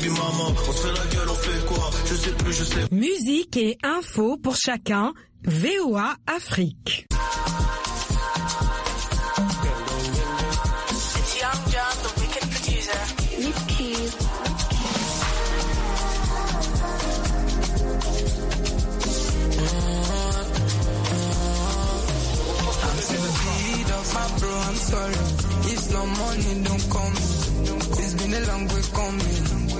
baby maman. On se fait la gueule, on fait quoi? Je sais plus, je sais. Musique et info pour chacun. VOA Afrique. It's Young John, the wicked producer. Nicky. I'm sorry, if no money don't come, it's been a long way coming.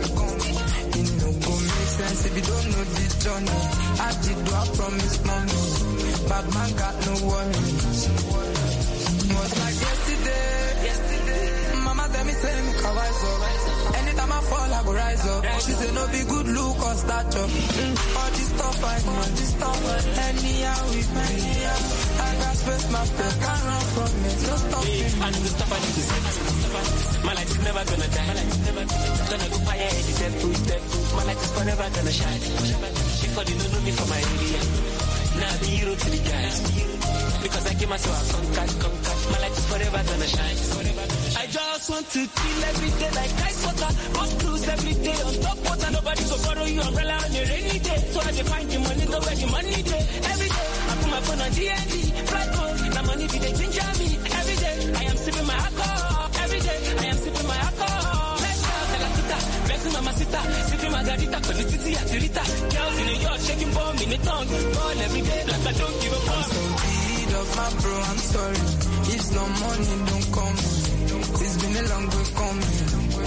It no go make sense if you don't know the journey. I did do I promise mommy, bad man got no worries. Was like yesterday, mama tell me say me can rise up. Anytime I fall I go rise up. She say no be good look or stature. All this stuff I know, anyhow with me. I got space, my face can't run from it. No stopping. I need to stop, I need to set. My light is never gonna die. Gonna go fire, dead food. My light is forever gonna shine. Before they don't know me from my area. Now the hero to the guys. Because I came out so I conquer. My light is forever gonna shine. I just want to chill every day like ice water. Up cruise every day on top water. Nobody go borrow you umbrella on a rainy day. So I can find the money, go where the money day. Every day I put my phone on DND. Flight code, now money be they ginger me. Every day I am sipping my alcohol. Every day I am sipping my alcohol. Let's go, Calacita, flexing my masita. Sipping margarita, quality atirita. Girls in New York shaking bomb in the tongue. Ball every day like I don't give a fuck. I'm so beat up, my bro, I'm sorry. If no money don't come, it's been a long way coming.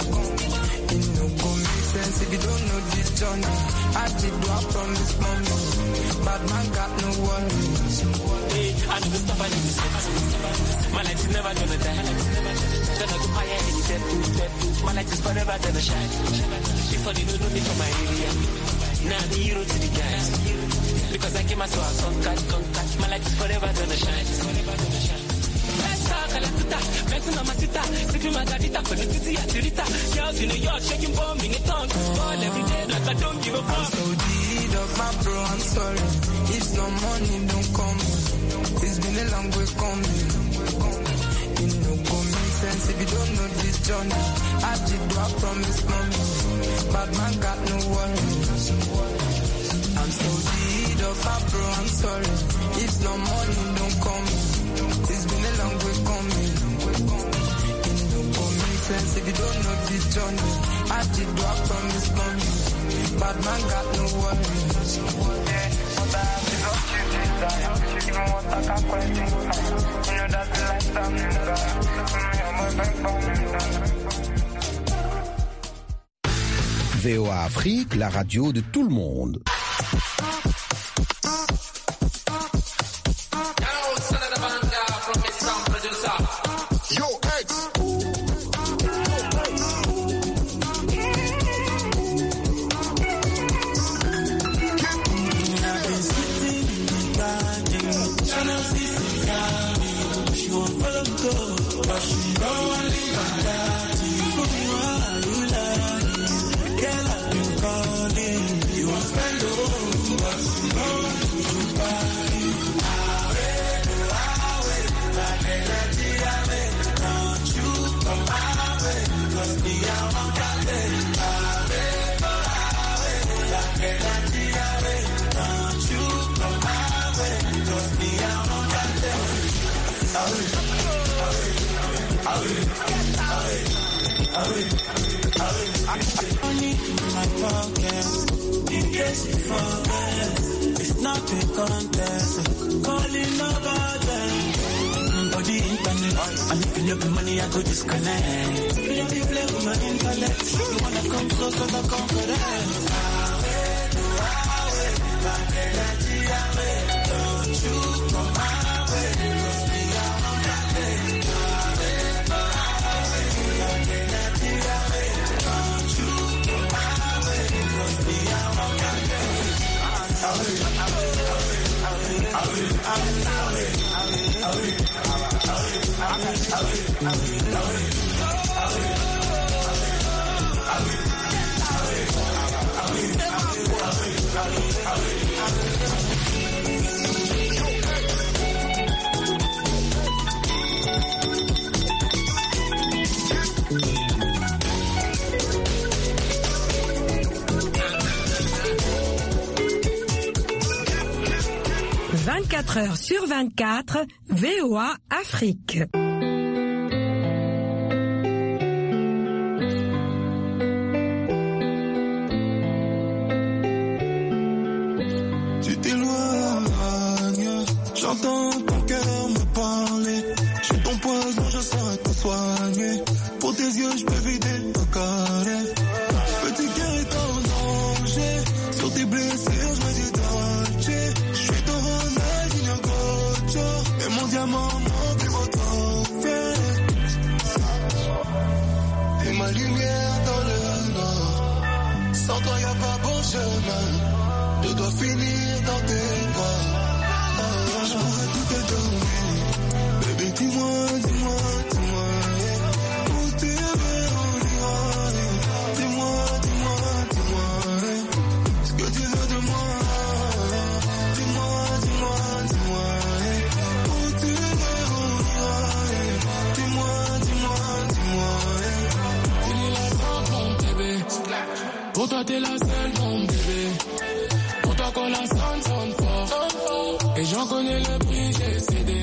It no go make sense if you don't know this journey. I did do I promise mommy, bad man got no worries. Hey, I need to stop, I need to set. My light is never gonna die. Gonna go higher in the dead food. My light is forever gonna shine. Before they don't know me from my area. Now the hero to the guys. Because I came out so I conquer. My light is forever gonna shine. Let's talk, Calacita, flexing on my sita. Sipping margarita, quality atirita. Girls in New York shaking bomb in the tongue. Ball every day like I don't give a fuck. I'm so deed of my bro, I'm sorry. If no money don't come, it's been a long way coming. It no go make sense if you don't know this journey. I did do I promise mommy, bad man got no worries. I'm so deed of my bro, I'm sorry. If no money don't come, it's been a long way coming. It no go make sense if you don't know this journey. I did do I promise mommy, bad man got no worries. Yeah, what I have is what you desire. You know what I can't question. You know that's the lifestyle you desire. You're my friend for me. VOA Afrique, la radio de tout le monde. It's not a contest. Calling about them. For the internet. And if you love the money, I go disconnect. You don't be play with my intellect. You wanna come closer to confidence. Don't you come my way. 24 heures sur 24, VOA Afrique. Tu t'éloignes, j'entends ton cœur me parler. Je suis ton poison, je saurais te soigner. Pour tes yeux, je peux vider ton carré. Petit cœur est en danger. Sur tes blessures, je me dis Dolce. Je suis ton Ronaldinho Gocho. Et mon diamant, mon plus beau trophée. T'es ma lumière dans le noir. Sans toi, y'a pas bon chemin. Je dois finir dans tes bras. Je pourrais tout te donner. Bébé, dis-moi, dis-moi, dis-moi. Où tu veux, on ira. Dis-moi, dis-moi, dis-moi. Ce que tu veux de moi. Dis-moi, dis-moi, dis-moi. Où tu veux, on ira. Dis-moi, dis-moi, dis-moi. Tu es la grande, mon bébé. Pour toi, t'es la seule, mon bébé. Pour toi, quand la sonne fort. Et j'en connais le prix, j'ai cédé.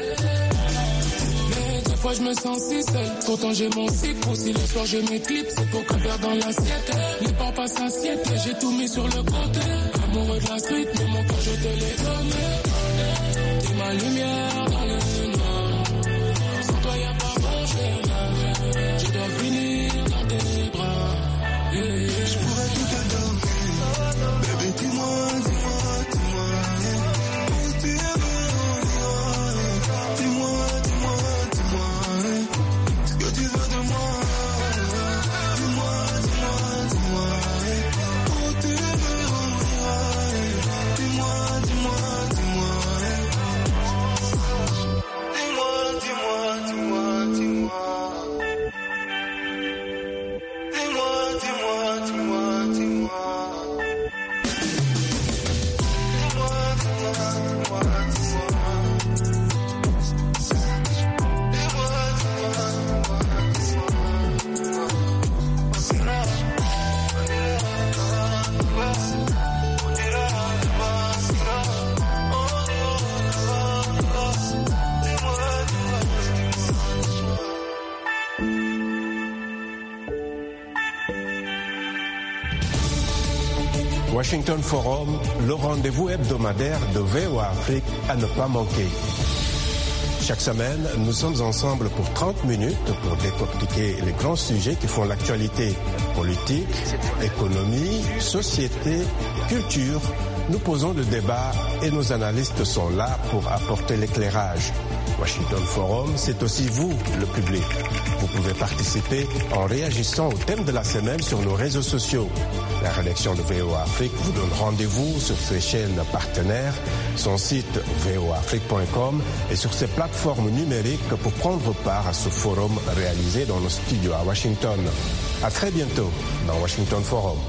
Mais des fois, je me sens si seul. Pourtant, j'ai mon cycle. Si le soir, j'ai mes clips, c'est pour qu'un verre dans l'assiette. Les parts passent assiette, j'ai tout mis sur le côté. Amoureux de la street, mais mon cœur, je te l'ai donné. T'es ma lumière dans le noir. Sans toi, y'a pas bon chemin. Je dois finir dans tes bras. Je pourrais tout te donner. Bébé, dis-moi, dis-moi, dis-moi. Où tu veux, on ira. Dis-moi, dis-moi, dis-moi. Ce que tu veux de moi. Dis-moi, dis-moi, dis-moi. Où tu veux, on ira. Dis-moi, dis-moi, dis-moi. Dis-moi, dis-moi, dis-moi, dis-moi. Dis-moi, dis-moi, dis-moi, dis-moi. Washington Forum, le rendez-vous hebdomadaire de VOA Afrique à ne pas manquer. Chaque semaine, nous sommes ensemble pour 30 minutes pour décortiquer les grands sujets qui font l'actualité politique, économie, société, culture. Nous posons le débat et nos analystes sont là pour apporter l'éclairage. Washington Forum, c'est aussi vous, le public. Vous pouvez participer en réagissant au thème de la semaine sur nos réseaux sociaux. La rédaction de VOA Afrique vous donne rendez-vous sur ses chaînes partenaires, son site voaafrique.com et sur ses plateformes numériques pour prendre part à ce forum réalisé dans nos studios à Washington. À très bientôt dans Washington Forum.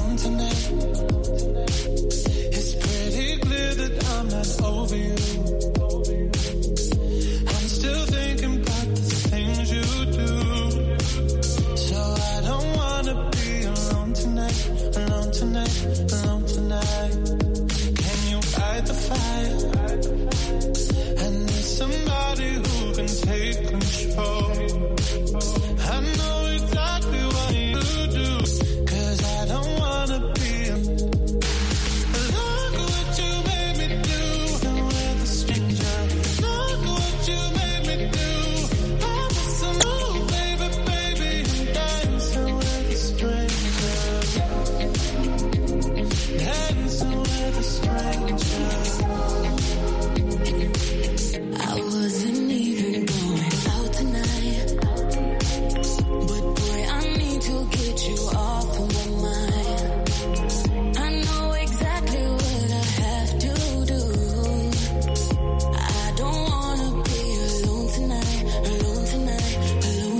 It's pretty clear that I'm not over you.